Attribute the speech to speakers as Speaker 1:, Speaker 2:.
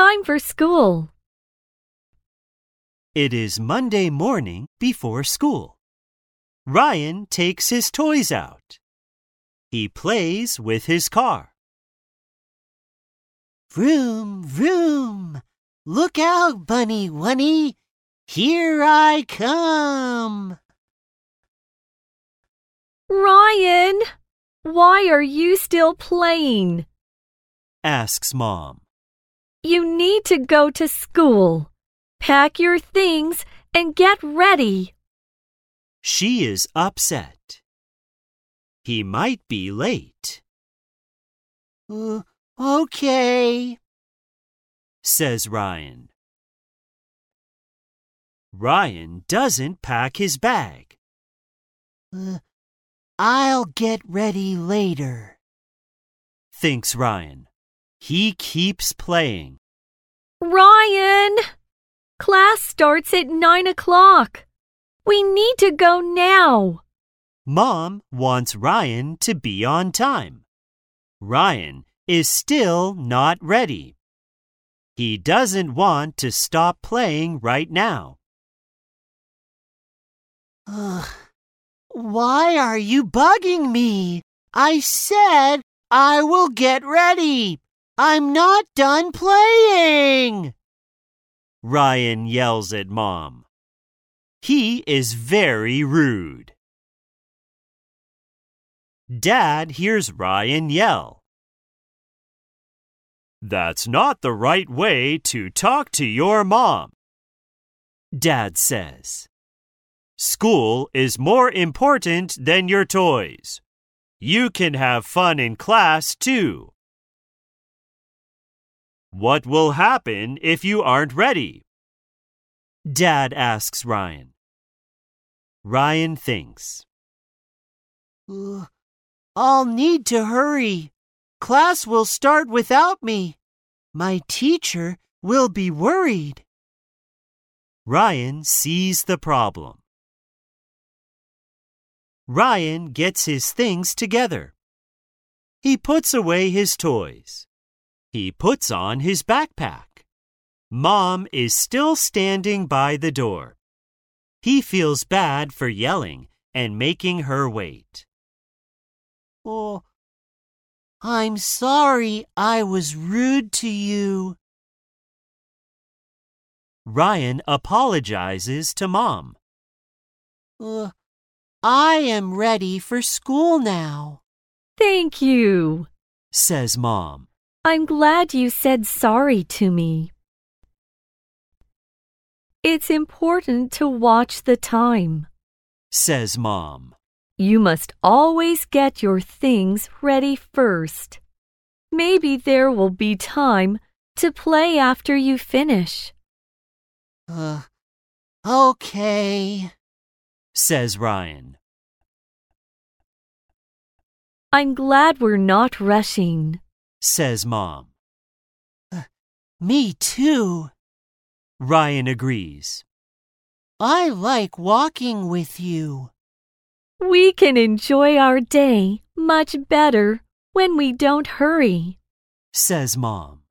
Speaker 1: time for school.
Speaker 2: It is Monday morning before school. Ryan takes his toys out. He plays with his car.
Speaker 3: Vroom, vroom! Look out, Bunny Wunny! Here I come!
Speaker 1: Ryan, why are you still playing?
Speaker 2: Asks Mom.
Speaker 1: You need to go to school. Pack your things and get ready.
Speaker 2: She is upset. He might be late.
Speaker 3: Okay,
Speaker 2: says Ryan. Ryan doesn't pack his bag.
Speaker 3: I'll get ready later,
Speaker 2: thinks Ryan. He keeps playing.
Speaker 1: Ryan! Class starts at 9 o'clock. We need to go now.
Speaker 2: Mom wants Ryan to be on time. Ryan is still not ready. He doesn't want to stop playing right now.
Speaker 3: Why are you bugging me? I said I will get ready. I'm not done playing.
Speaker 2: Ryan yells at Mom. He is very rude. Dad hears Ryan yell. That's not the right way to talk to your mom, Dad says. School is more important than your toys. You can have fun in class too. What will happen if you aren't ready? Dad asks Ryan. Ryan thinks.
Speaker 3: I'll need to hurry. Class will start without me. My teacher will be worried.
Speaker 2: Ryan sees the problem. Ryan gets his things together. He puts away his toys. He puts on his backpack. Mom is still standing by the door. He feels bad for yelling and making her wait.
Speaker 3: Oh, I'm sorry I was rude to you.
Speaker 2: Ryan apologizes to Mom.
Speaker 3: I am ready for school now.
Speaker 1: Thank you,
Speaker 2: says Mom.
Speaker 1: I'm glad you said sorry to me. It's important to watch the time,
Speaker 2: says Mom.
Speaker 1: You must always get your things ready first. Maybe there will be time to play after you finish.
Speaker 3: Okay,
Speaker 2: says Ryan.
Speaker 1: I'm glad we're not rushing,
Speaker 2: says Mom.
Speaker 3: Me too,
Speaker 2: Ryan agrees.
Speaker 3: I like walking with you.
Speaker 1: We can enjoy our day much better when we don't hurry,
Speaker 2: says Mom.